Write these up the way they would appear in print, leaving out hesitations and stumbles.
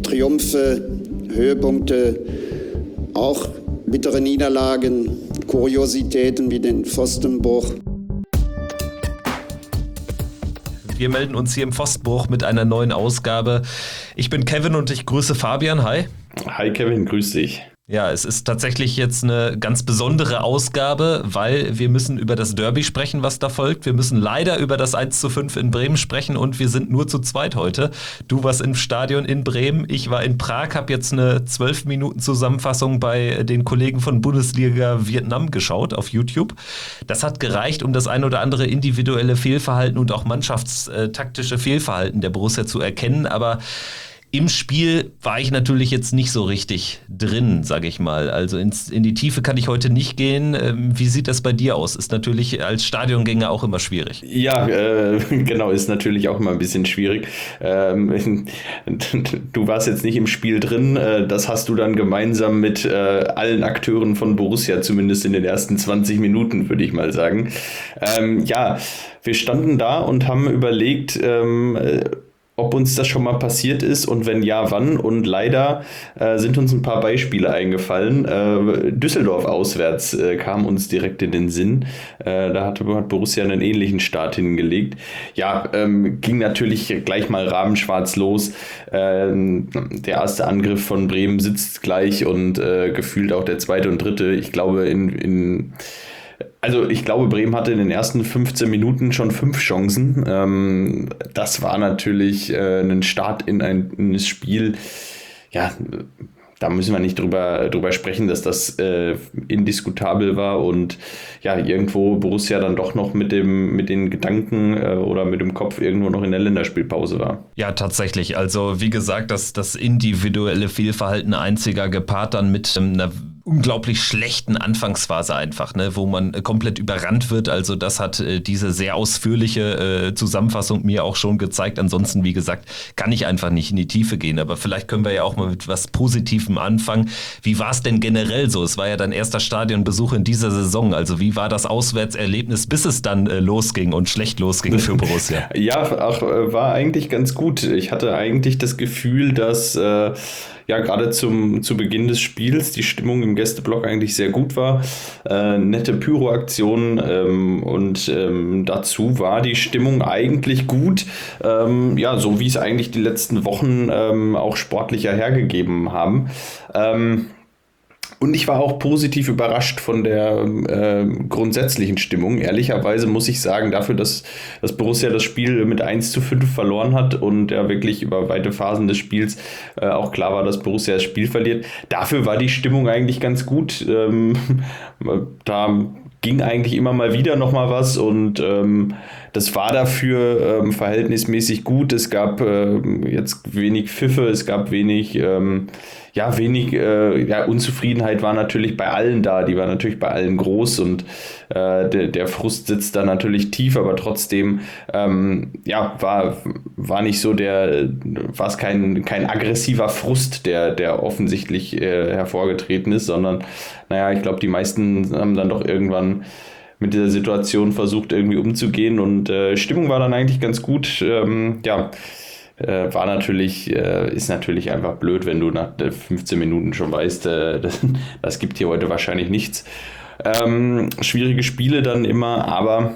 Triumphe, Höhepunkte, auch bittere Niederlagen, Kuriositäten wie den Pfostenbruch. Wir melden uns hier im Pfostenbruch mit einer neuen Ausgabe. Ich bin Kevin und ich grüße Fabian. Hi. Hi Kevin, grüß dich. Ja, es ist tatsächlich jetzt eine ganz besondere Ausgabe, weil wir müssen über das Derby sprechen, was da folgt. Wir müssen leider über das 1:5 in Bremen sprechen und wir sind nur zu zweit heute. Du warst im Stadion in Bremen, ich war in Prag, habe jetzt eine 12-Minuten-Zusammenfassung bei den Kollegen von Bundesliga Vietnam geschaut auf YouTube. Das hat gereicht, um das ein oder andere individuelle Fehlverhalten und auch mannschaftstaktische Fehlverhalten der Borussia zu erkennen, aber im Spiel war ich natürlich jetzt nicht so richtig drin, sage ich mal. Also in die Tiefe kann ich heute nicht gehen. Wie sieht das bei dir aus? Ist natürlich als Stadiongänger auch immer schwierig. Ja, genau, ist natürlich auch immer ein bisschen schwierig. Du warst jetzt nicht im Spiel drin. Das hast du dann gemeinsam mit allen Akteuren von Borussia, zumindest in den ersten 20 Minuten, würde ich mal sagen. Ja, wir standen da und haben überlegt, ob uns das schon mal passiert ist und wenn ja, wann. Und leider sind uns ein paar Beispiele eingefallen. Düsseldorf auswärts kam uns direkt in den Sinn. Da hat Borussia einen ähnlichen Start hingelegt. Ja, ging natürlich gleich mal rabenschwarz los. Der erste Angriff von Bremen sitzt gleich und gefühlt auch der zweite und dritte. Ich glaube, ich glaube, Bremen hatte in den ersten 15 Minuten schon 5 Chancen. Das war natürlich ein Start in ein Spiel. Ja, da müssen wir nicht drüber sprechen, dass das indiskutabel war und ja, irgendwo Borussia dann doch noch mit den Gedanken oder mit dem Kopf irgendwo noch in der Länderspielpause war. Ja, tatsächlich. Also wie gesagt, das individuelle Fehlverhalten einziger gepaart dann mit einer unglaublich schlechten Anfangsphase einfach, ne, wo man komplett überrannt wird. Also das hat diese sehr ausführliche Zusammenfassung mir auch schon gezeigt. Ansonsten, wie gesagt, kann ich einfach nicht in die Tiefe gehen. Aber vielleicht können wir ja auch mal mit was Positivem anfangen. Wie war es denn generell so? Es war ja dein erster Stadionbesuch in dieser Saison. Also wie war das Auswärtserlebnis, bis es dann losging und schlecht losging für Borussia? Ja, war eigentlich ganz gut. Ich hatte eigentlich das Gefühl, dass ja, gerade zu Beginn des Spiels die Stimmung im Gästeblock eigentlich sehr gut war. Nette Pyroaktionen und dazu war die Stimmung eigentlich gut. Ja, so wie es eigentlich die letzten Wochen auch sportlicher hergegeben haben. Und ich war auch positiv überrascht von der grundsätzlichen Stimmung. Ehrlicherweise muss ich sagen, dafür, dass Borussia das Spiel mit 1:5 verloren hat und ja wirklich über weite Phasen des Spiels auch klar war, dass Borussia das Spiel verliert, dafür war die Stimmung eigentlich ganz gut. Da ging eigentlich immer mal wieder noch mal was und das war dafür verhältnismäßig gut. Es gab jetzt wenig Pfiffe, es gab wenig Unzufriedenheit war natürlich bei allen da, die war natürlich bei allen groß und der Frust sitzt da natürlich tief, aber trotzdem war nicht so war es kein aggressiver Frust, der offensichtlich hervorgetreten ist, sondern ich glaube, die meisten haben dann doch irgendwann mit dieser Situation versucht irgendwie umzugehen und Stimmung war dann eigentlich ganz gut, ist natürlich einfach blöd, wenn du nach 15 Minuten schon weißt, das gibt hier heute wahrscheinlich nichts. Schwierige Spiele dann immer, aber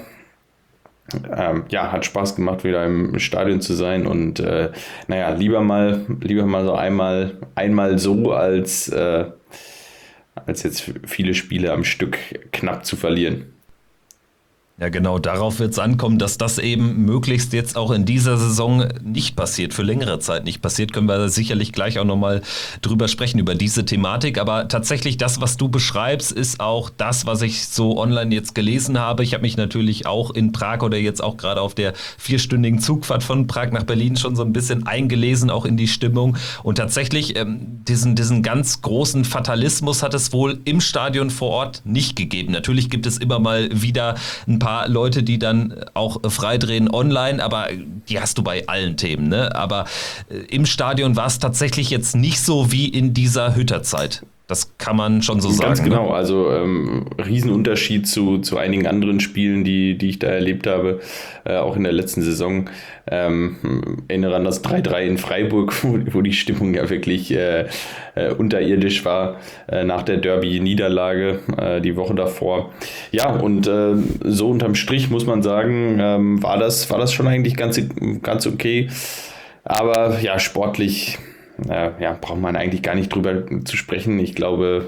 hat Spaß gemacht, wieder im Stadion zu sein und lieber mal so einmal so, als jetzt viele Spiele am Stück knapp zu verlieren. Ja, genau, darauf wird es ankommen, dass das eben möglichst jetzt auch in dieser Saison nicht passiert, für längere Zeit nicht passiert. Können wir sicherlich gleich auch nochmal drüber sprechen, über diese Thematik. Aber tatsächlich das, was du beschreibst, ist auch das, was ich so online jetzt gelesen habe. Ich habe mich natürlich auch in Prag oder jetzt auch gerade auf der 4-stündigen Zugfahrt von Prag nach Berlin schon so ein bisschen eingelesen, auch in die Stimmung. Und tatsächlich diesen ganz großen Fatalismus hat es wohl im Stadion vor Ort nicht gegeben. Natürlich gibt es immer mal wieder ein paar Leute, die dann auch freidrehen online, aber die hast du bei allen Themen, ne? Aber im Stadion war es tatsächlich jetzt nicht so wie in dieser Hütterzeit. Das kann man schon so sagen. Ganz genau, also Riesenunterschied zu einigen anderen Spielen, die ich da erlebt habe, auch in der letzten Saison. Erinnere an das 3-3 in Freiburg, wo die Stimmung ja wirklich unterirdisch war nach der Derby-Niederlage die Woche davor. Ja, und so unterm Strich muss man sagen, war das schon eigentlich ganz okay. Aber ja, sportlich braucht man eigentlich gar nicht drüber zu sprechen. Ich glaube,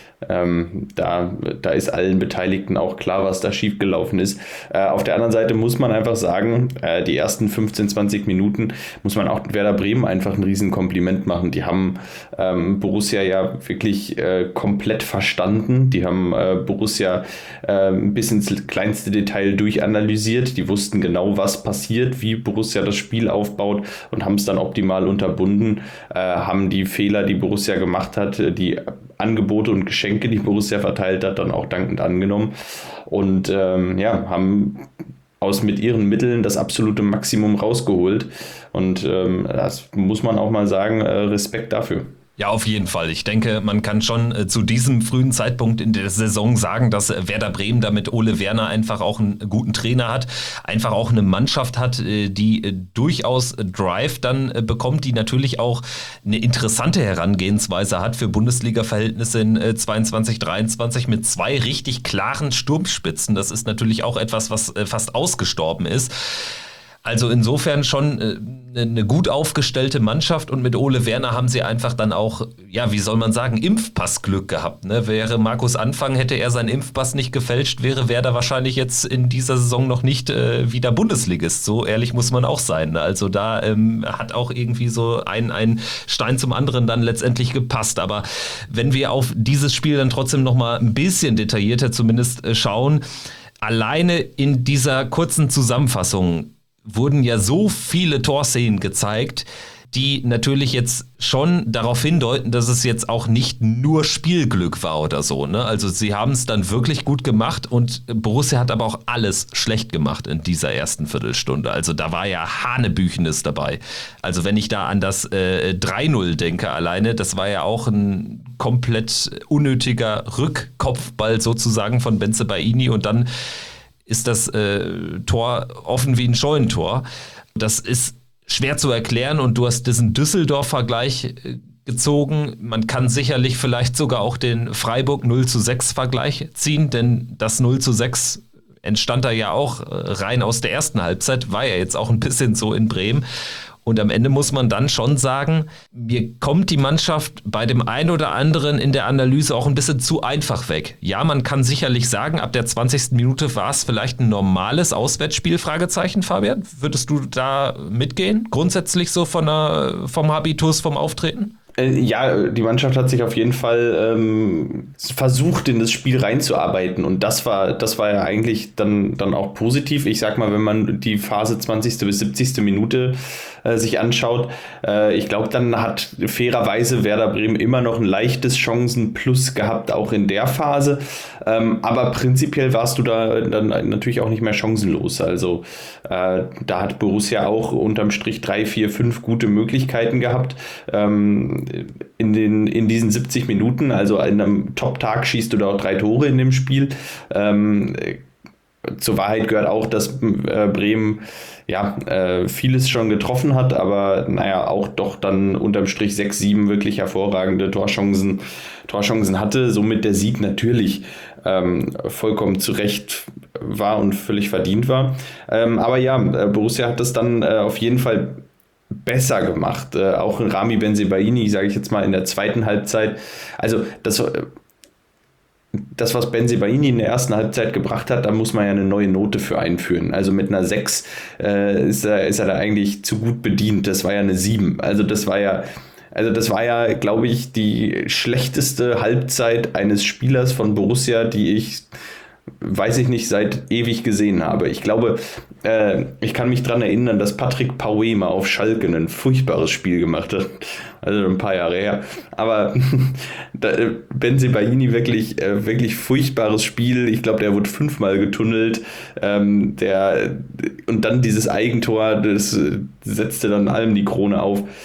da ist allen Beteiligten auch klar, was da schiefgelaufen ist. Auf der anderen Seite muss man einfach sagen, die ersten 15, 20 Minuten muss man auch Werder Bremen einfach ein Riesenkompliment machen. Die haben Borussia ja wirklich komplett verstanden. Die haben Borussia bis ins kleinste Detail durchanalysiert. Die wussten genau, was passiert, wie Borussia das Spiel aufbaut und haben es dann optimal unterbunden, haben die Fehler, die Borussia gemacht hat, die Angebote und Geschenke, die Borussia verteilt hat, dann auch dankend angenommen und haben mit ihren Mitteln das absolute Maximum rausgeholt und das muss man auch mal sagen, Respekt dafür. Ja, auf jeden Fall. Ich denke, man kann schon zu diesem frühen Zeitpunkt in der Saison sagen, dass Werder Bremen da mit Ole Werner einfach auch einen guten Trainer hat, einfach auch eine Mannschaft hat, die durchaus Drive dann bekommt, die natürlich auch eine interessante Herangehensweise hat für Bundesliga-Verhältnisse in 22, 23 mit 2 richtig klaren Sturmspitzen. Das ist natürlich auch etwas, was fast ausgestorben ist. Also insofern schon eine gut aufgestellte Mannschaft und mit Ole Werner haben sie einfach dann auch, ja, wie soll man sagen, Impfpassglück gehabt. Ne? Wäre Markus Anfang, hätte er seinen Impfpass nicht gefälscht, wäre Werder wahrscheinlich jetzt in dieser Saison noch nicht wieder Bundesligist. So ehrlich muss man auch sein. Ne? Also da hat auch irgendwie so ein Stein zum anderen dann letztendlich gepasst. Aber wenn wir auf dieses Spiel dann trotzdem nochmal ein bisschen detaillierter zumindest schauen, alleine in dieser kurzen Zusammenfassung wurden ja so viele Torszenen gezeigt, die natürlich jetzt schon darauf hindeuten, dass es jetzt auch nicht nur Spielglück war oder so. Ne? Also sie haben es dann wirklich gut gemacht und Borussia hat aber auch alles schlecht gemacht in dieser ersten Viertelstunde. Also da war ja Hanebüchenes dabei. Also wenn ich da an das 3-0 denke alleine, das war ja auch ein komplett unnötiger Rückkopfball sozusagen von Bensebaini und dann ist das Tor offen wie ein Scheunentor. Das ist schwer zu erklären und du hast diesen Düsseldorf-Vergleich gezogen. Man kann sicherlich vielleicht sogar auch den Freiburg 0:6-Vergleich ziehen, denn das 0:6 entstand da ja auch rein aus der ersten Halbzeit, war ja jetzt auch ein bisschen so in Bremen. Und am Ende muss man dann schon sagen, mir kommt die Mannschaft bei dem einen oder anderen in der Analyse auch ein bisschen zu einfach weg. Ja, man kann sicherlich sagen, ab der 20. Minute war es vielleicht ein normales Auswärtsspiel, Fragezeichen, Fabian. Würdest du da mitgehen? Grundsätzlich so vom Habitus, vom Auftreten? Ja, die Mannschaft hat sich auf jeden Fall versucht, in das Spiel reinzuarbeiten und das war ja eigentlich dann auch positiv. Ich sag mal, wenn man die Phase 20. bis 70. Minute sich anschaut, ich glaube, dann hat fairerweise Werder Bremen immer noch ein leichtes Chancenplus gehabt, auch in der Phase, aber prinzipiell warst du da dann natürlich auch nicht mehr chancenlos. Also da hat Borussia auch unterm Strich 3, 4, 5 gute Möglichkeiten gehabt, in diesen 70 Minuten, also in einem Top-Tag schießt du da auch 3 Tore in dem Spiel. Zur Wahrheit gehört auch, dass Bremen vieles schon getroffen hat, aber auch doch dann unterm Strich 6, 7 wirklich hervorragende Torchancen hatte, somit der Sieg natürlich vollkommen zu Recht war und völlig verdient war. Aber ja, Borussia hat das dann auf jeden Fall besser gemacht. Auch Rami Bensebaini, sage ich jetzt mal, in der zweiten Halbzeit. Also das, was Bensebaini in der ersten Halbzeit gebracht hat, da muss man ja eine neue Note für einführen. Also mit einer 6 ist er da eigentlich zu gut bedient. Das war ja eine 7. Also das war ja, glaube ich, die schlechteste Halbzeit eines Spielers von Borussia, die ich, weiß ich nicht, seit ewig gesehen habe. Ich glaube, ich kann mich daran erinnern, dass Patrick Paué mal auf Schalke ein furchtbares Spiel gemacht hat. Also ein paar Jahre her. Aber Bensebaini wirklich furchtbares Spiel. Ich glaube, der wurde 5-mal getunnelt. Und dann dieses Eigentor, das setzte dann allem die Krone auf.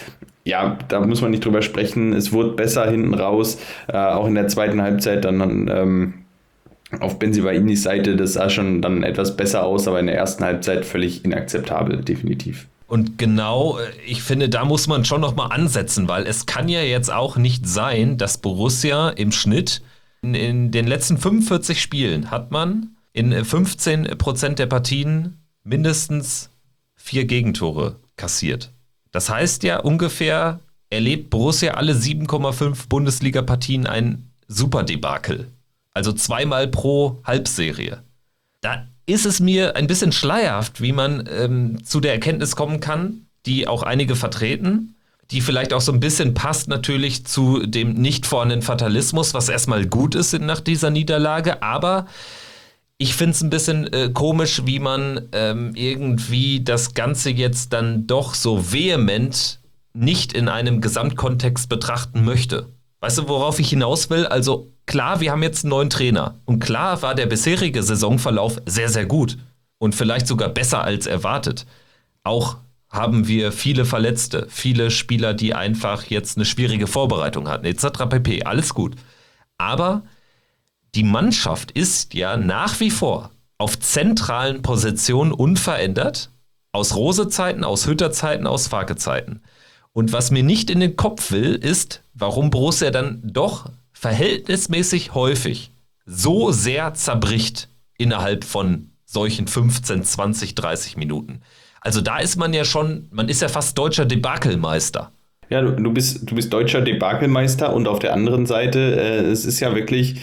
ja, da muss man nicht drüber sprechen. Es wurde besser hinten raus, auch in der zweiten Halbzeit dann auf Benzibainis Seite, das sah schon dann etwas besser aus, aber in der ersten Halbzeit völlig inakzeptabel, definitiv. Und genau, ich finde, da muss man schon nochmal ansetzen, weil es kann ja jetzt auch nicht sein, dass Borussia im Schnitt in den letzten 45 Spielen hat man in 15% der Partien mindestens 4 Gegentore kassiert. Das heißt ja ungefähr, erlebt Borussia alle 7,5 Bundesliga-Partien ein Superdebakel. Also 2-mal pro Halbserie. Da ist es mir ein bisschen schleierhaft, wie man zu der Erkenntnis kommen kann, die auch einige vertreten, die vielleicht auch so ein bisschen passt natürlich zu dem nicht vorhandenen Fatalismus, was erstmal gut ist nach dieser Niederlage, aber ich finde es ein bisschen komisch, wie man irgendwie das Ganze jetzt dann doch so vehement nicht in einem Gesamtkontext betrachten möchte. Weißt du, worauf ich hinaus will? Also klar, wir haben jetzt einen neuen Trainer und klar war der bisherige Saisonverlauf sehr, sehr gut und vielleicht sogar besser als erwartet. Auch haben wir viele Verletzte, viele Spieler, die einfach jetzt eine schwierige Vorbereitung hatten, etc. pp. Alles gut. Aber die Mannschaft ist ja nach wie vor auf zentralen Positionen unverändert. Aus Rose-Zeiten, aus Hütter-Zeiten, aus Farke-Zeiten. Und was mir nicht in den Kopf will, ist, warum Borussia dann doch verhältnismäßig häufig so sehr zerbricht innerhalb von solchen 15, 20, 30 Minuten. Also da ist man ja schon, man ist ja fast deutscher Debakelmeister. Ja, du bist deutscher Debakelmeister und auf der anderen Seite, es ist ja wirklich,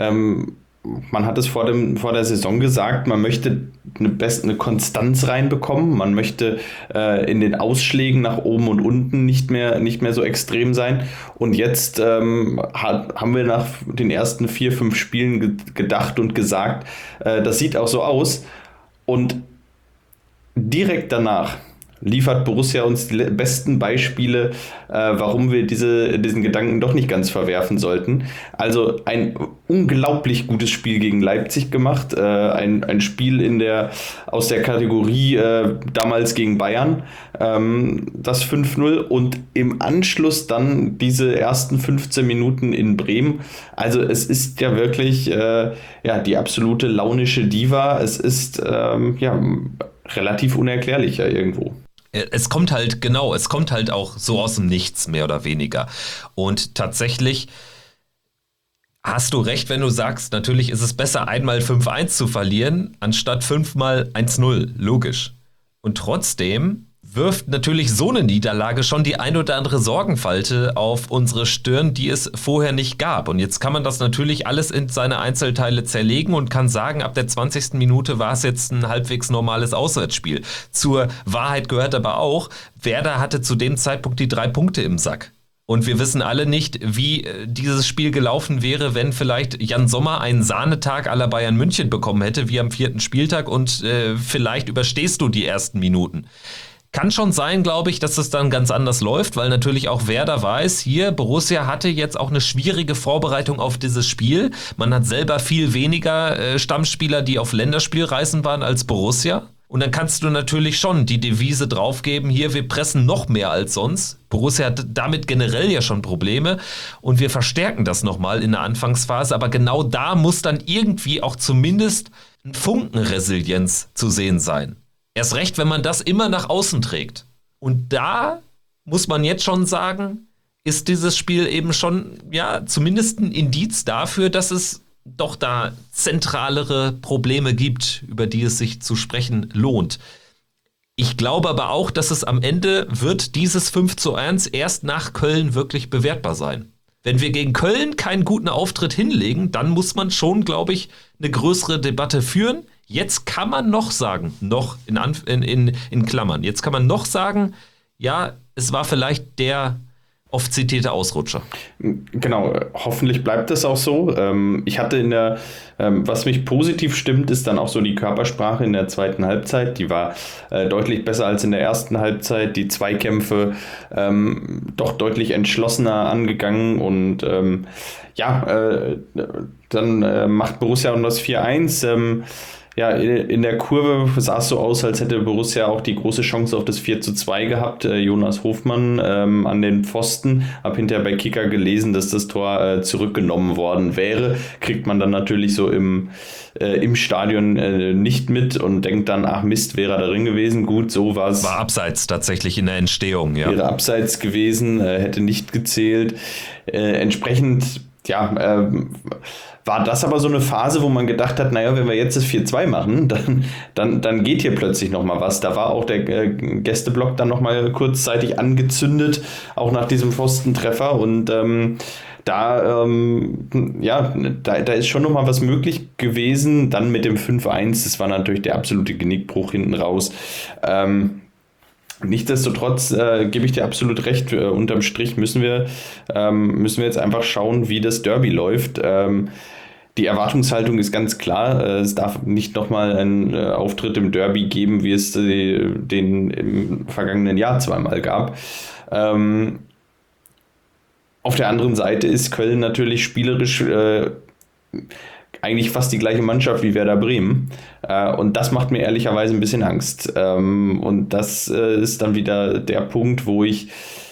man hat es vor der Saison gesagt, man möchte eine Konstanz reinbekommen, man möchte in den Ausschlägen nach oben und unten nicht mehr so extrem sein. Und jetzt haben wir nach den ersten 4, 5 Spielen gedacht und gesagt, das sieht auch so aus. Und direkt danach liefert Borussia uns die besten Beispiele, warum wir diesen Gedanken doch nicht ganz verwerfen sollten. Also ein unglaublich gutes Spiel gegen Leipzig gemacht, ein Spiel aus der Kategorie damals gegen Bayern, das 5-0 und im Anschluss dann diese ersten 15 Minuten in Bremen. Also es ist ja wirklich die absolute launische Diva. Es ist relativ unerklärlich ja irgendwo. Es kommt halt auch so aus dem Nichts, mehr oder weniger. Und tatsächlich hast du recht, wenn du sagst, natürlich ist es besser, einmal 5-1 zu verlieren, anstatt 5-mal 1-0, logisch. Und trotzdem wirft natürlich so eine Niederlage schon die ein oder andere Sorgenfalte auf unsere Stirn, die es vorher nicht gab. Und jetzt kann man das natürlich alles in seine Einzelteile zerlegen und kann sagen, ab der 20. Minute war es jetzt ein halbwegs normales Auswärtsspiel. Zur Wahrheit gehört aber auch, Werder hatte zu dem Zeitpunkt die 3 Punkte im Sack. Und wir wissen alle nicht, wie dieses Spiel gelaufen wäre, wenn vielleicht Jan Sommer einen Sahnetag à la Bayern München bekommen hätte, wie am 4. Spieltag und vielleicht überstehst du die ersten Minuten. Kann schon sein, glaube ich, dass es dann ganz anders läuft, weil natürlich auch Werder weiß, hier Borussia hatte jetzt auch eine schwierige Vorbereitung auf dieses Spiel. Man hat selber viel weniger Stammspieler, die auf Länderspielreisen waren als Borussia. Und dann kannst du natürlich schon die Devise draufgeben, hier, wir pressen noch mehr als sonst. Borussia hat damit generell ja schon Probleme und wir verstärken das nochmal in der Anfangsphase. Aber genau da muss dann irgendwie auch zumindest ein Funken Resilienz zu sehen sein. Erst recht, wenn man das immer nach außen trägt. Und da muss man jetzt schon sagen, ist dieses Spiel eben schon, ja, zumindest ein Indiz dafür, dass es doch da zentralere Probleme gibt, über die es sich zu sprechen lohnt. Ich glaube aber auch, dass es am Ende wird dieses 5-1 erst nach Köln wirklich bewertbar sein. Wenn wir gegen Köln keinen guten Auftritt hinlegen, dann muss man schon, glaube ich, eine größere Debatte führen. Jetzt kann man noch sagen, noch in Klammern, jetzt kann man noch sagen, ja, es war vielleicht der oft zitierte Ausrutscher. Genau, hoffentlich bleibt es auch so. Ich hatte was mich positiv stimmt, ist dann auch so die Körpersprache in der zweiten Halbzeit. Die war deutlich besser als in der ersten Halbzeit. Die Zweikämpfe doch deutlich entschlossener angegangen und dann macht Borussia um das 4-1. Ja, in der Kurve sah es so aus, als hätte Borussia auch die große Chance auf das 4:2 gehabt. Jonas Hofmann an den Pfosten. Hab hinterher bei Kicker gelesen, dass das Tor zurückgenommen worden wäre. Kriegt man dann natürlich so im Stadion nicht mit und denkt dann, ach Mist, wäre er darin gewesen. Gut, so war es. War abseits tatsächlich in der Entstehung, ja. Wäre abseits gewesen, hätte nicht gezählt. Entsprechend, ja, war das aber so eine Phase, wo man gedacht hat, naja, wenn wir jetzt das 4:2 machen, dann geht hier plötzlich nochmal was. Da war auch der Gästeblock dann nochmal kurzzeitig angezündet, auch nach diesem Pfostentreffer. Und da ist schon nochmal was möglich gewesen. Dann mit dem 5:1, das war natürlich der absolute Genickbruch hinten raus. Nichtsdestotrotz gebe ich dir absolut recht, unterm Strich müssen wir jetzt einfach schauen, wie das Derby läuft. Die Erwartungshaltung ist ganz klar, es darf nicht nochmal einen Auftritt im Derby geben, wie es den im vergangenen Jahr zweimal gab. Auf der anderen Seite ist Köln natürlich spielerisch eigentlich fast die gleiche Mannschaft wie Werder Bremen. Und das macht mir ehrlicherweise ein bisschen Angst. Und das ist dann wieder der Punkt, wo ich,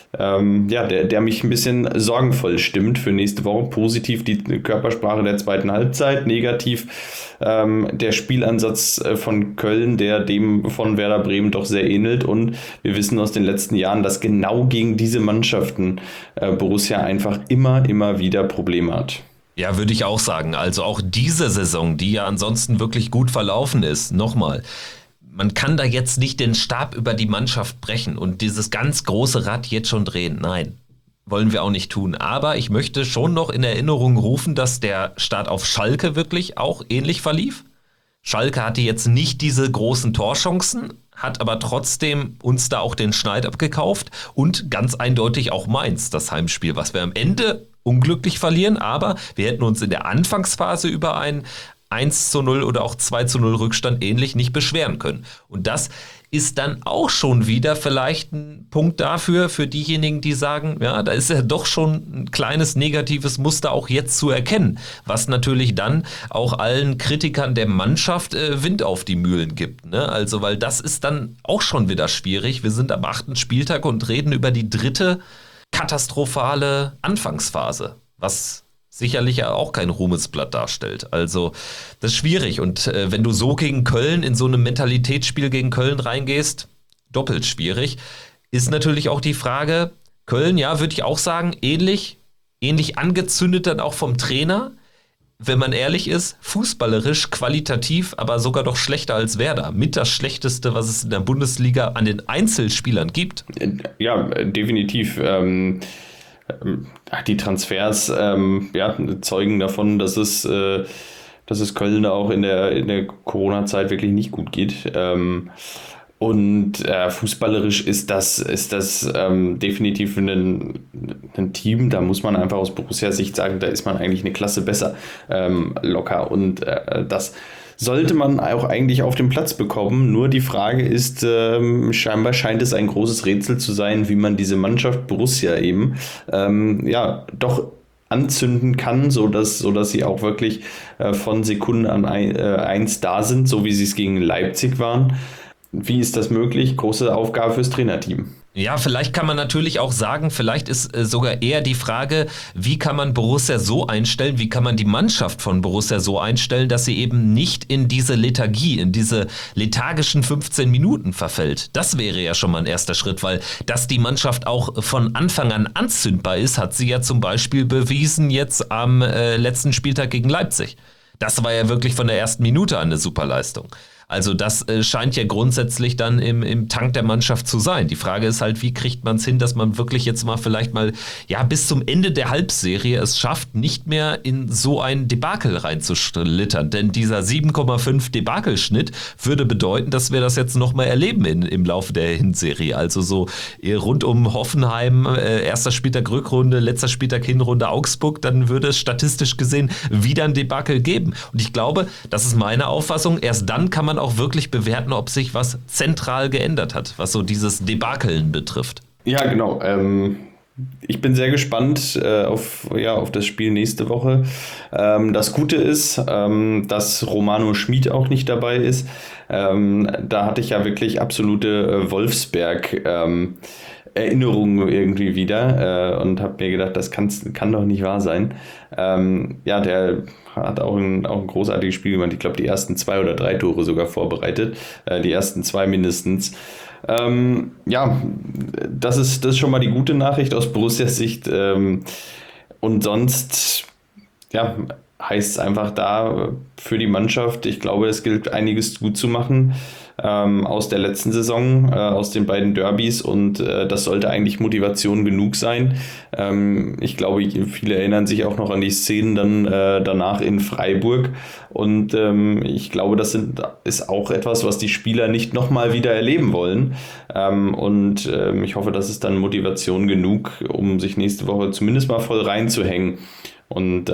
der mich ein bisschen sorgenvoll stimmt für nächste Woche. Positiv die Körpersprache der zweiten Halbzeit, negativ der Spielansatz von Köln, der dem von Werder Bremen doch sehr ähnelt. Und wir wissen aus den letzten Jahren, dass genau gegen diese Mannschaften Borussia einfach immer wieder Probleme hat. Ja, würde ich auch sagen. Also auch diese Saison, die ja ansonsten wirklich gut verlaufen ist, nochmal, man kann da jetzt nicht den Stab über die Mannschaft brechen und dieses ganz große Rad jetzt schon drehen. Nein, wollen wir auch nicht tun. Aber ich möchte schon noch in Erinnerung rufen, dass der Start auf Schalke wirklich auch ähnlich verlief. Schalke hatte jetzt nicht diese großen Torchancen, hat aber trotzdem uns da auch den Schneid abgekauft und ganz eindeutig auch Mainz, das Heimspiel, was wir am Ende unglücklich verlieren, aber wir hätten uns in der Anfangsphase über ein 1:0 oder auch 2:0 Rückstand ähnlich nicht beschweren können. Und das ist dann auch schon wieder vielleicht ein Punkt dafür, für diejenigen, die sagen, ja, da ist ja doch schon ein kleines negatives Muster auch jetzt zu erkennen, was natürlich dann auch allen Kritikern der Mannschaft Wind auf die Mühlen gibt. Ne? Also, weil das ist dann auch schon wieder schwierig. Wir sind am 8. Spieltag und reden über die dritte katastrophale Anfangsphase, was sicherlich ja auch kein Ruhmesblatt darstellt. Also das ist schwierig und wenn du so gegen Köln in so einem Mentalitätsspiel gegen Köln reingehst, doppelt schwierig, ist natürlich auch die Frage, Köln, ja, würde ich auch sagen, ähnlich angezündet dann auch vom Trainer, wenn man ehrlich ist, fußballerisch, qualitativ, aber sogar doch schlechter als Werder. Mit das Schlechteste, was es in der Bundesliga an den Einzelspielern gibt. Ja, definitiv. Die Transfers zeugen davon, dass es Köln auch in der Corona-Zeit wirklich nicht gut geht. Und fußballerisch ist das definitiv ein Team, da muss man einfach aus Borussia-Sicht sagen, da ist man eigentlich eine Klasse besser locker. Und das sollte man auch eigentlich auf den Platz bekommen. Nur die Frage ist, scheinbar scheint es ein großes Rätsel zu sein, wie man diese Mannschaft Borussia eben doch anzünden kann, sodass sie auch wirklich von Sekunden an 1 da sind, so wie sie es gegen Leipzig waren. Wie ist das möglich? Große Aufgabe fürs Trainerteam. Ja, vielleicht kann man natürlich auch sagen, vielleicht ist sogar eher die Frage, wie kann man Borussia so einstellen, wie kann man die Mannschaft von Borussia so einstellen, dass sie eben nicht in diese Lethargie, in diese lethargischen 15 Minuten verfällt. Das wäre ja schon mal ein erster Schritt, weil dass die Mannschaft auch von Anfang an anzündbar ist, hat sie ja zum Beispiel bewiesen jetzt am letzten Spieltag gegen Leipzig. Das war ja wirklich von der ersten Minute an eine Superleistung. Also das scheint ja grundsätzlich dann im Tank der Mannschaft zu sein. Die Frage ist halt, wie kriegt man es hin, dass man wirklich jetzt mal vielleicht mal bis zum Ende der Halbserie es schafft, nicht mehr in so ein Debakel reinzuschlittern. Denn dieser 7,5 Debakelschnitt würde bedeuten, dass wir das jetzt nochmal erleben im Laufe der Hinserie. Also so rund um Hoffenheim, erster Spieltag Rückrunde, letzter Spieltag Hinrunde Augsburg, dann würde es statistisch gesehen wieder ein Debakel geben. Und ich glaube, das ist meine Auffassung, erst dann kann man auch wirklich bewerten, ob sich was zentral geändert hat, was so dieses Debakeln betrifft. Ja, genau. ich bin sehr gespannt auf das Spiel nächste Woche. Das Gute ist, dass Romano Schmid auch nicht dabei ist. Da hatte ich ja wirklich absolute Wolfsberg-Erinnerungen irgendwie wieder und habe mir gedacht, das kann doch nicht wahr sein. Der hat auch ein großartiges Spiel gemacht. Ich glaube, die ersten 2 oder 3 Tore sogar vorbereitet. Die ersten 2 mindestens. Das ist schon mal die gute Nachricht aus Borussias Sicht. Und sonst, heißt es einfach da für die Mannschaft, ich glaube, es gilt einiges gut zu machen aus der letzten Saison, aus den beiden Derbys, und das sollte eigentlich Motivation genug sein. Ich glaube, viele erinnern sich auch noch an die Szenen dann danach in Freiburg, und ich glaube, das ist auch etwas, was die Spieler nicht nochmal wieder erleben wollen, und ich hoffe, das ist dann Motivation genug, um sich nächste Woche zumindest mal voll reinzuhängen. Und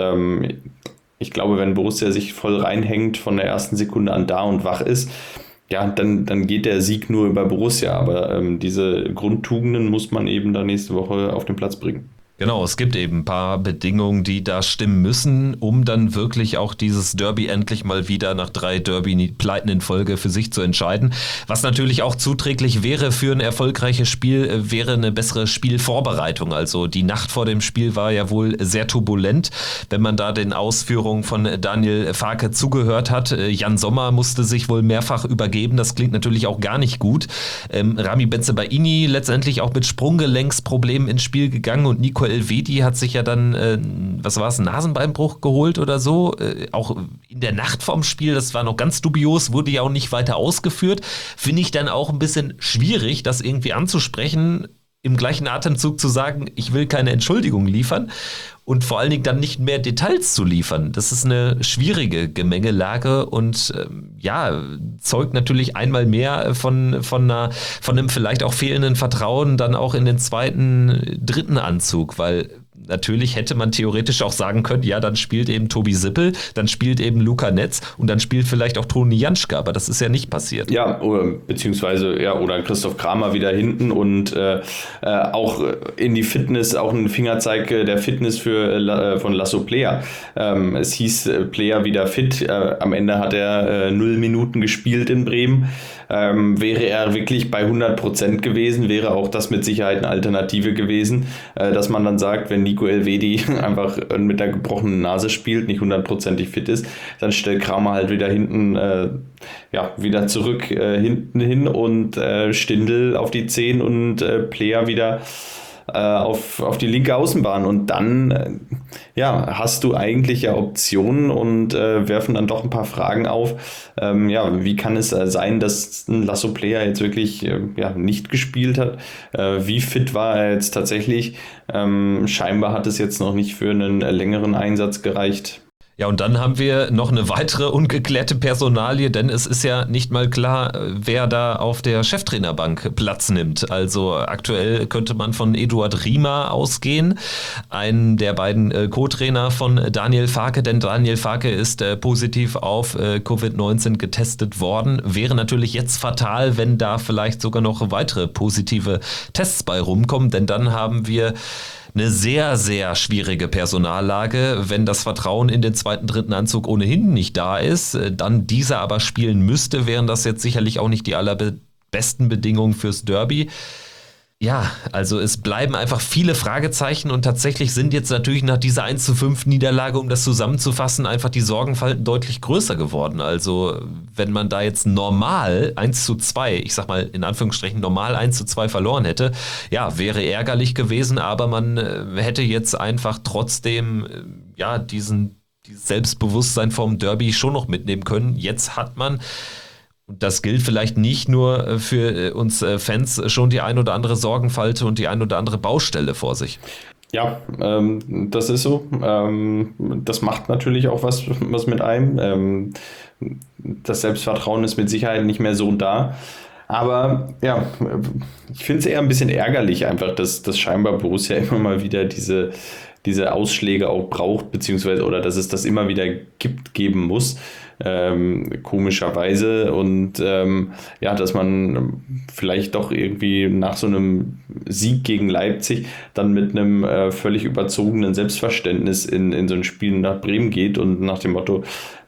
ich glaube, wenn Borussia sich voll reinhängt, von der ersten Sekunde an da und wach ist, dann geht der Sieg nur über Borussia. Aber diese Grundtugenden muss man eben dann nächste Woche auf den Platz bringen. Genau, es gibt eben ein paar Bedingungen, die da stimmen müssen, um dann wirklich auch dieses Derby endlich mal wieder nach 3 Derby-Pleiten in Folge für sich zu entscheiden. Was natürlich auch zuträglich wäre für ein erfolgreiches Spiel, wäre eine bessere Spielvorbereitung. Also die Nacht vor dem Spiel war ja wohl sehr turbulent, wenn man da den Ausführungen von Daniel Farke zugehört hat. Jan Sommer musste sich wohl mehrfach übergeben, das klingt natürlich auch gar nicht gut. Rami Bensebaini letztendlich auch mit Sprunggelenksproblemen ins Spiel gegangen, und Nico Elvedi hat sich ja dann, einen Nasenbeinbruch geholt oder so, auch in der Nacht vorm Spiel, das war noch ganz dubios, wurde ja auch nicht weiter ausgeführt. Finde ich dann auch ein bisschen schwierig, das irgendwie anzusprechen, im gleichen Atemzug zu sagen, ich will keine Entschuldigung liefern und vor allen Dingen dann nicht mehr Details zu liefern. Das ist eine schwierige Gemengelage und zeugt natürlich einmal mehr von einem vielleicht auch fehlenden Vertrauen dann auch in den zweiten, dritten Anzug, weil natürlich hätte man theoretisch auch sagen können, ja, dann spielt eben Tobi Sippel, dann spielt eben Luca Netz und dann spielt vielleicht auch Toni Janschke, aber das ist ja nicht passiert. Ja, oder Christoph Kramer wieder hinten und auch in die Fitness, auch ein Fingerzeig der Fitness von Lasso Player. Es hieß Player wieder fit, am Ende hat er 0 Minuten gespielt in Bremen. Wäre er wirklich bei 100% gewesen, wäre auch das mit Sicherheit eine Alternative gewesen, dass man dann sagt, wenn Nico Elvedi einfach mit der gebrochenen Nase spielt, nicht 100%ig fit ist, dann stellt Kramer halt wieder hinten, wieder zurück hinten hin und Stindl auf die 10 und Player wieder auf die linke Außenbahn, und dann hast du eigentlich Optionen und werfen dann doch ein paar Fragen auf. Wie kann es sein, dass ein Lasso Player jetzt wirklich nicht gespielt hat? Wie fit war er jetzt tatsächlich? Scheinbar hat es jetzt noch nicht für einen längeren Einsatz gereicht. Ja, und dann haben wir noch eine weitere ungeklärte Personalie, denn es ist ja nicht mal klar, wer da auf der Cheftrainerbank Platz nimmt. Also aktuell könnte man von Eduard Riemer ausgehen, einen der beiden Co-Trainer von Daniel Farke, denn Daniel Farke ist positiv auf Covid-19 getestet worden. Wäre natürlich jetzt fatal, wenn da vielleicht sogar noch weitere positive Tests bei rumkommen, denn dann haben wir eine sehr, sehr schwierige Personallage. Wenn das Vertrauen in den zweiten, dritten Anzug ohnehin nicht da ist, dann dieser aber spielen müsste, wären das jetzt sicherlich auch nicht die allerbesten Bedingungen fürs Derby. Ja, also es bleiben einfach viele Fragezeichen und tatsächlich sind jetzt natürlich nach dieser 1:5 Niederlage, um das zusammenzufassen, einfach die Sorgenfalten deutlich größer geworden. Also wenn man da jetzt normal 1:2, ich sag mal in Anführungsstrichen normal 1:2 verloren hätte, wäre ärgerlich gewesen, aber man hätte jetzt einfach trotzdem dieses Selbstbewusstsein vom Derby schon noch mitnehmen können. Jetzt hat man, und das gilt vielleicht nicht nur für uns Fans, schon die ein oder andere Sorgenfalte und die ein oder andere Baustelle vor sich. Ja, das ist so. Das macht natürlich auch was mit einem. Das Selbstvertrauen ist mit Sicherheit nicht mehr so da. Aber ich finde es eher ein bisschen ärgerlich einfach, dass scheinbar Borussia immer mal wieder diese diese Ausschläge auch braucht, beziehungsweise oder dass es das immer wieder geben muss. Komischerweise und dass man vielleicht doch irgendwie nach so einem Sieg gegen Leipzig dann mit einem völlig überzogenen Selbstverständnis in so ein Spiel nach Bremen geht und nach dem Motto,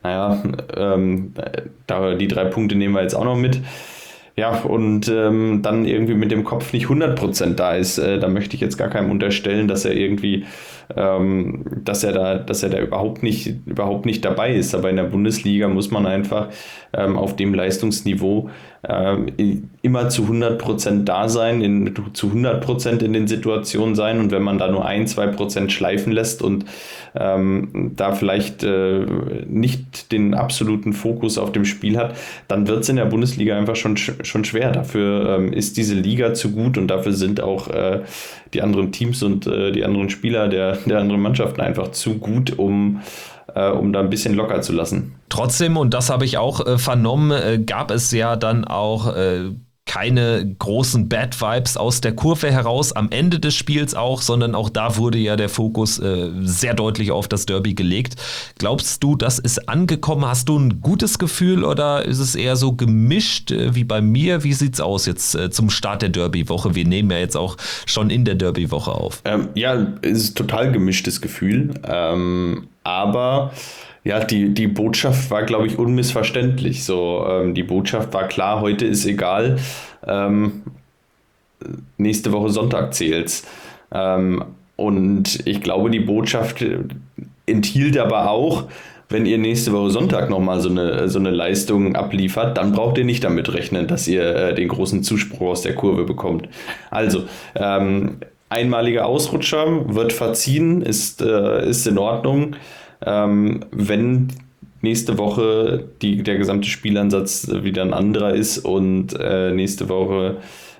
die 3 Punkte nehmen wir jetzt auch noch mit. Ja, und dann irgendwie mit dem Kopf nicht 100% da ist. Da möchte ich jetzt gar keinem unterstellen, dass er irgendwie, dass er da überhaupt nicht dabei ist. Aber in der Bundesliga muss man einfach auf dem Leistungsniveau immer zu 100% da sein, zu 100% in den Situationen sein. Und wenn man da nur 1-2% schleifen lässt und da vielleicht nicht den absoluten Fokus auf dem Spiel hat, dann wird es in der Bundesliga einfach schon schwer. Dafür ist diese Liga zu gut und dafür sind auch die anderen Teams und die anderen Spieler der anderen Mannschaften einfach zu gut, um da ein bisschen locker zu lassen. Trotzdem, und das habe ich auch vernommen, gab es ja dann auch keine großen Bad Vibes aus der Kurve heraus am Ende des Spiels auch, sondern auch da wurde ja der Fokus sehr deutlich auf das Derby gelegt. Glaubst du, das ist angekommen? Hast du ein gutes Gefühl oder ist es eher so gemischt wie bei mir? Wie sieht's aus jetzt zum Start der Derby-Woche? Wir nehmen ja jetzt auch schon in der Derby-Woche auf. Es ist total gemischtes Gefühl, aber ja, die Botschaft war, glaube ich, unmissverständlich. Die Botschaft war klar, heute ist egal, nächste Woche Sonntag zählt's. Und ich glaube, die Botschaft enthielt aber auch, wenn ihr nächste Woche Sonntag nochmal so eine Leistung abliefert, dann braucht ihr nicht damit rechnen, dass ihr den großen Zuspruch aus der Kurve bekommt. Also, einmaliger Ausrutscher wird verziehen, ist in Ordnung. Wenn nächste Woche der gesamte Spielansatz wieder ein anderer ist und nächste Woche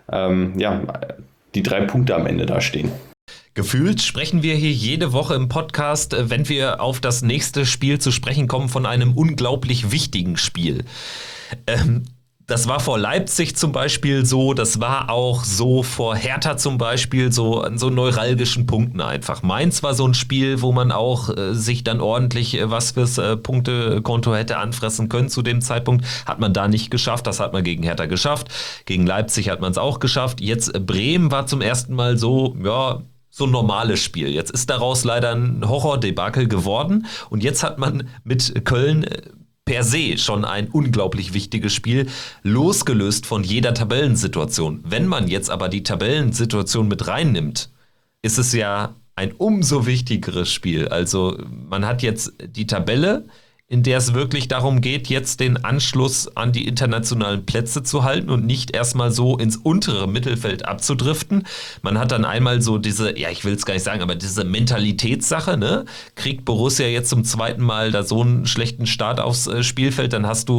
die 3 Punkte am Ende da stehen. Gefühlt sprechen wir hier jede Woche im Podcast, wenn wir auf das nächste Spiel zu sprechen kommen, von einem unglaublich wichtigen Spiel. Das war vor Leipzig zum Beispiel so, das war auch so vor Hertha zum Beispiel, so an so neuralgischen Punkten einfach. Mainz war so ein Spiel, wo man auch sich dann ordentlich was fürs Punktekonto hätte anfressen können zu dem Zeitpunkt. Hat man da nicht geschafft, das hat man gegen Hertha geschafft. Gegen Leipzig hat man es auch geschafft. Jetzt Bremen war zum ersten Mal so ein normales Spiel. Jetzt ist daraus leider ein Horrordebakel geworden und jetzt hat man mit Köln per se schon ein unglaublich wichtiges Spiel, losgelöst von jeder Tabellensituation. Wenn man jetzt aber die Tabellensituation mit reinnimmt, ist es ja ein umso wichtigeres Spiel. Also man hat jetzt die Tabelle, in der es wirklich darum geht, jetzt den Anschluss an die internationalen Plätze zu halten und nicht erstmal so ins untere Mittelfeld abzudriften. Man hat dann einmal so diese, ich will es gar nicht sagen, aber diese Mentalitätssache, ne? Kriegt Borussia jetzt zum zweiten Mal da so einen schlechten Start aufs Spielfeld, dann kriegst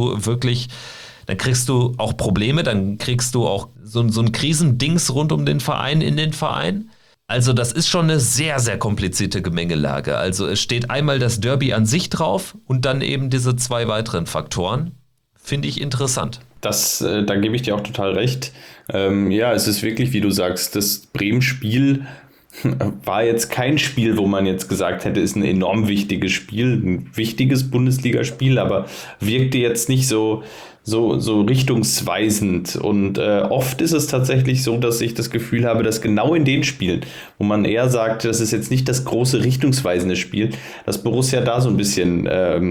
du auch Probleme, dann kriegst du auch so ein Krisendings rund um den Verein in den Verein. Also das ist schon eine sehr, sehr komplizierte Gemengelage. Also es steht einmal das Derby an sich drauf und dann eben diese 2 weiteren Faktoren. Finde ich interessant. Da gebe ich dir auch total recht. Es ist wirklich, wie du sagst, das Bremen-Spiel war jetzt kein Spiel, wo man jetzt gesagt hätte, ist ein enorm wichtiges Spiel, ein wichtiges Bundesligaspiel, aber wirkte jetzt nicht so richtungsweisend und oft ist es tatsächlich so, dass ich das Gefühl habe, dass genau in den Spielen, wo man eher sagt, das ist jetzt nicht das große richtungsweisende Spiel, dass Borussia da so ein bisschen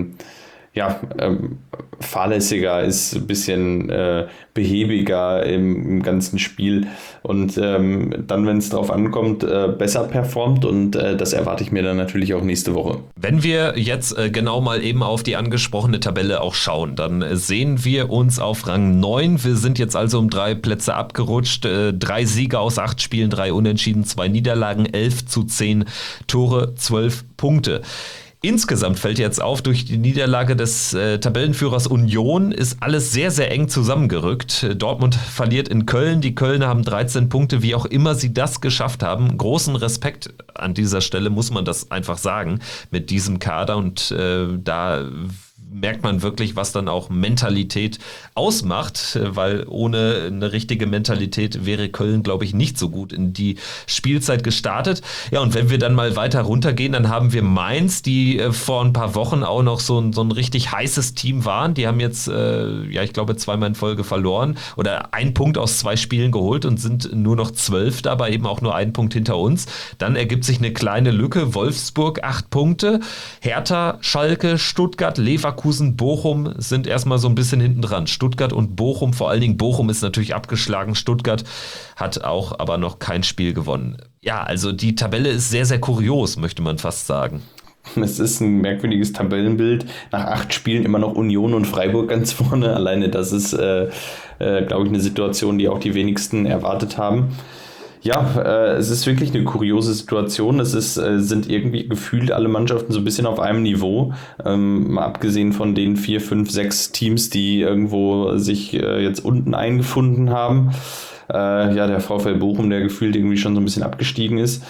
fahrlässiger ist, ein bisschen behäbiger im ganzen Spiel und dann, wenn es drauf ankommt, besser performt und das erwarte ich mir dann natürlich auch nächste Woche. Wenn wir jetzt genau mal eben auf die angesprochene Tabelle auch schauen, dann sehen wir uns auf Rang 9. Wir sind jetzt also um 3 Plätze abgerutscht. 3 Siege aus 8 Spielen, 3 Unentschieden, 2 Niederlagen, 11:10 Tore, 12 Punkte. Insgesamt fällt jetzt auf, durch die Niederlage des Tabellenführers Union ist alles sehr, sehr eng zusammengerückt. Dortmund verliert in Köln, die Kölner haben 13 Punkte, wie auch immer sie das geschafft haben. Großen Respekt an dieser Stelle, muss man das einfach sagen, mit diesem Kader und da merkt man wirklich, was dann auch Mentalität ausmacht, weil ohne eine richtige Mentalität wäre Köln, glaube ich, nicht so gut in die Spielzeit gestartet. Ja, und wenn wir dann mal weiter runtergehen, dann haben wir Mainz, die vor ein paar Wochen auch noch so ein richtig heißes Team waren. Die haben jetzt, ich glaube, 2-mal in Folge verloren oder 1 Punkt aus 2 Spielen geholt und sind nur noch 12, dabei eben auch nur 1 Punkt hinter uns. Dann ergibt sich eine kleine Lücke. Wolfsburg 8 Punkte. Hertha, Schalke, Stuttgart, Leverkusen, Bochum sind erstmal so ein bisschen hinten dran. Stuttgart und Bochum, vor allen Dingen Bochum ist natürlich abgeschlagen. Stuttgart hat auch aber noch kein Spiel gewonnen. Ja, also die Tabelle ist sehr, sehr kurios, möchte man fast sagen. Es ist ein merkwürdiges Tabellenbild. Nach 8 Spielen immer noch Union und Freiburg ganz vorne. Alleine das ist, glaube ich, eine Situation, die auch die wenigsten erwartet haben. Ja, es ist wirklich eine kuriose Situation. Sind irgendwie gefühlt alle Mannschaften so ein bisschen auf einem Niveau. Mal abgesehen von den 4, 5, 6 Teams, die irgendwo sich jetzt unten eingefunden haben. Der VfL Bochum, der gefühlt irgendwie schon so ein bisschen abgestiegen ist.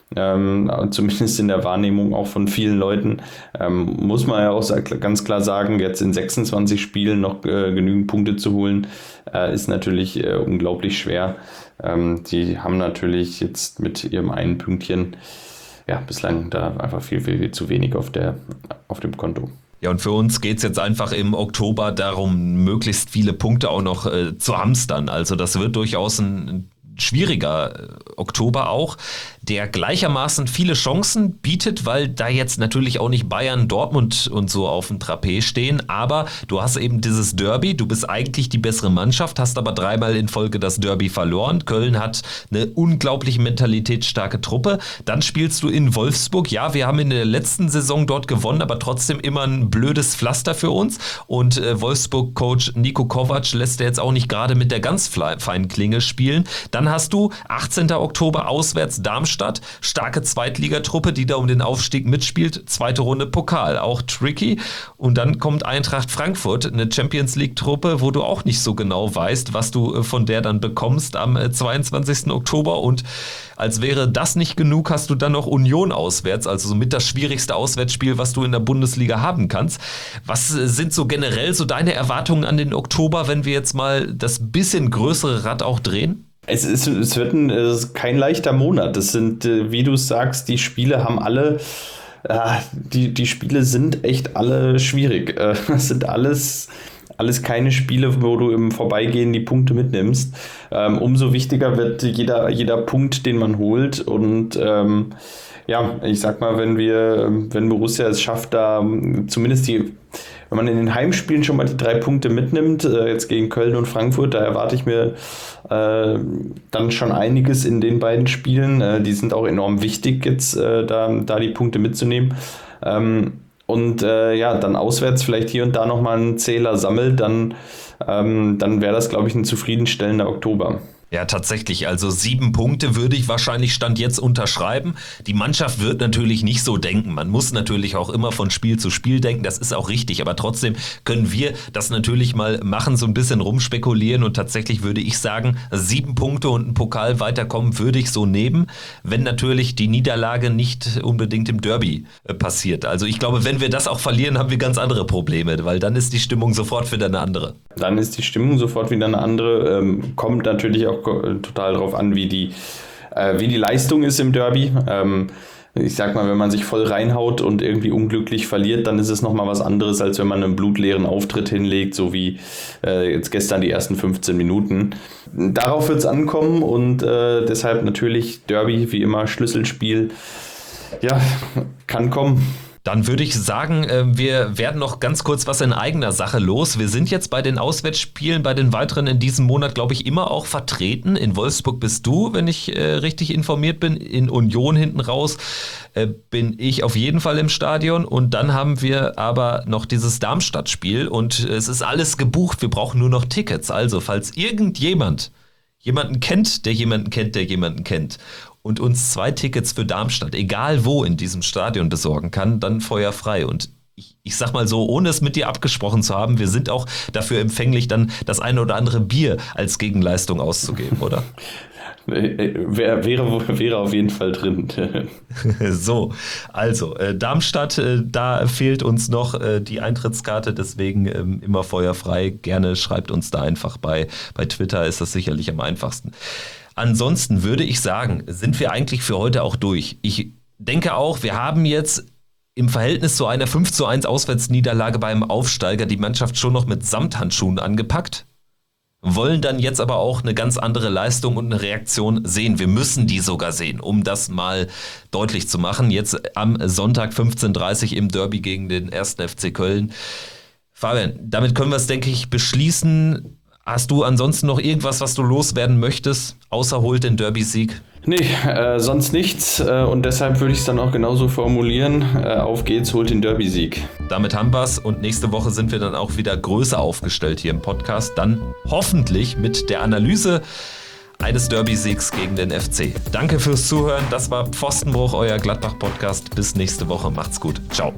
Zumindest in der Wahrnehmung auch von vielen Leuten, muss man ja auch ganz klar sagen, jetzt in 26 Spielen noch genügend Punkte zu holen, ist natürlich unglaublich schwer. Die haben natürlich jetzt mit ihrem einen Pünktchen bislang da einfach viel, viel, viel zu wenig auf dem Konto. Ja, und für uns geht es jetzt einfach im Oktober darum, möglichst viele Punkte auch noch zu hamstern. Also das wird durchaus ein schwieriger Oktober auch, der gleichermaßen viele Chancen bietet, weil da jetzt natürlich auch nicht Bayern, Dortmund und so auf dem Trapez stehen, aber du hast eben dieses Derby, du bist eigentlich die bessere Mannschaft, hast aber 3-mal in Folge das Derby verloren. Köln hat eine unglaublich mentalitätsstarke Truppe. Dann spielst du in Wolfsburg. Ja, wir haben in der letzten Saison dort gewonnen, aber trotzdem immer ein blödes Pflaster für uns. Und Wolfsburg-Coach Niko Kovac lässt er jetzt auch nicht gerade mit der ganz feinen Klinge spielen. Dann hast du 18. Oktober auswärts Darmstadt, starke Zweitligatruppe, die da um den Aufstieg mitspielt, 2. Runde Pokal, auch tricky. Und dann kommt Eintracht Frankfurt, eine Champions-League-Truppe, wo du auch nicht so genau weißt, was du von der dann bekommst am 22. Oktober. Und als wäre das nicht genug, hast du dann noch Union auswärts, also somit das schwierigste Auswärtsspiel, was du in der Bundesliga haben kannst. Was sind so generell so deine Erwartungen an den Oktober, wenn wir jetzt mal das bisschen größere Rad auch drehen? Es wird kein leichter Monat. Das sind, wie du sagst, die Spiele haben alle, die Spiele sind echt alle schwierig. Das sind alles keine Spiele, wo du im Vorbeigehen die Punkte mitnimmst. Umso wichtiger wird jeder Punkt, den man holt. Und ich sag mal, wenn Borussia es schafft, da zumindest wenn man in den Heimspielen schon mal die 3 Punkte mitnimmt, jetzt gegen Köln und Frankfurt, da erwarte ich mir dann schon einiges in den beiden Spielen. Die sind auch enorm wichtig, jetzt da die Punkte mitzunehmen. Dann auswärts vielleicht hier und da nochmal einen Zähler sammelt, dann wäre das, glaube ich, ein zufriedenstellender Oktober. Ja, tatsächlich. Also 7 Punkte würde ich wahrscheinlich Stand jetzt unterschreiben. Die Mannschaft wird natürlich nicht so denken. Man muss natürlich auch immer von Spiel zu Spiel denken. Das ist auch richtig. Aber trotzdem können wir das natürlich mal machen, so ein bisschen rumspekulieren. Und tatsächlich würde ich sagen, 7 Punkte und ein Pokal weiterkommen würde ich so nehmen, wenn natürlich die Niederlage nicht unbedingt im Derby passiert. Also ich glaube, wenn wir das auch verlieren, haben wir ganz andere Probleme, weil dann ist die Stimmung sofort wieder eine andere. Dann ist die Stimmung sofort wieder eine andere. Kommt natürlich auch total drauf an, wie die Leistung ist im Derby. Ich sag mal, wenn man sich voll reinhaut und irgendwie unglücklich verliert, dann ist es nochmal was anderes, als wenn man einen blutleeren Auftritt hinlegt, so wie jetzt gestern die ersten 15 Minuten. Darauf wird es ankommen und deshalb natürlich Derby, wie immer Schlüsselspiel. Ja, kann kommen. Dann würde ich sagen, wir werden noch ganz kurz was in eigener Sache los. Wir sind jetzt bei den Auswärtsspielen, bei den weiteren in diesem Monat, glaube ich, immer auch vertreten. In Wolfsburg bist du, wenn ich richtig informiert bin. In Union hinten raus bin ich auf jeden Fall im Stadion. Und dann haben wir aber noch dieses Darmstadt-Spiel und es ist alles gebucht. Wir brauchen nur noch Tickets. Also, falls irgendjemand jemanden kennt, der jemanden kennt, der jemanden kennt und uns 2 Tickets für Darmstadt, egal wo in diesem Stadion besorgen kann, dann feuerfrei. Und ich sag mal so, ohne es mit dir abgesprochen zu haben, wir sind auch dafür empfänglich, dann das eine oder andere Bier als Gegenleistung auszugeben, oder? Wäre auf jeden Fall drin. So, also Darmstadt, da fehlt uns noch die Eintrittskarte, deswegen immer feuerfrei. Gerne schreibt uns da einfach bei Twitter, ist das sicherlich am einfachsten. Ansonsten würde ich sagen, sind wir eigentlich für heute auch durch. Ich denke auch, wir haben jetzt im Verhältnis zu einer 5:1 Auswärtsniederlage beim Aufsteiger die Mannschaft schon noch mit Samthandschuhen angepackt. Wollen dann jetzt aber auch eine ganz andere Leistung und eine Reaktion sehen. Wir müssen die sogar sehen, um das mal deutlich zu machen. Jetzt am Sonntag 15:30 im Derby gegen den 1. FC Köln. Fabian, damit können wir es, denke ich, beschließen. Hast du ansonsten noch irgendwas, was du loswerden möchtest, außer holt den Derby-Sieg? Nee, sonst nichts und deshalb würde ich es dann auch genauso formulieren. Auf geht's, holt den Derby-Sieg. Damit haben wir's und nächste Woche sind wir dann auch wieder größer aufgestellt hier im Podcast. Dann hoffentlich mit der Analyse eines Derby-Siegs gegen den FC. Danke fürs Zuhören. Das war Pfostenbruch, euer Gladbach-Podcast. Bis nächste Woche. Macht's gut. Ciao.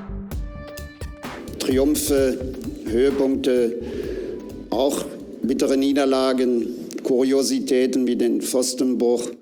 Triumphe, Höhepunkte, auch bittere Niederlagen, Kuriositäten wie den Pfostenbruch.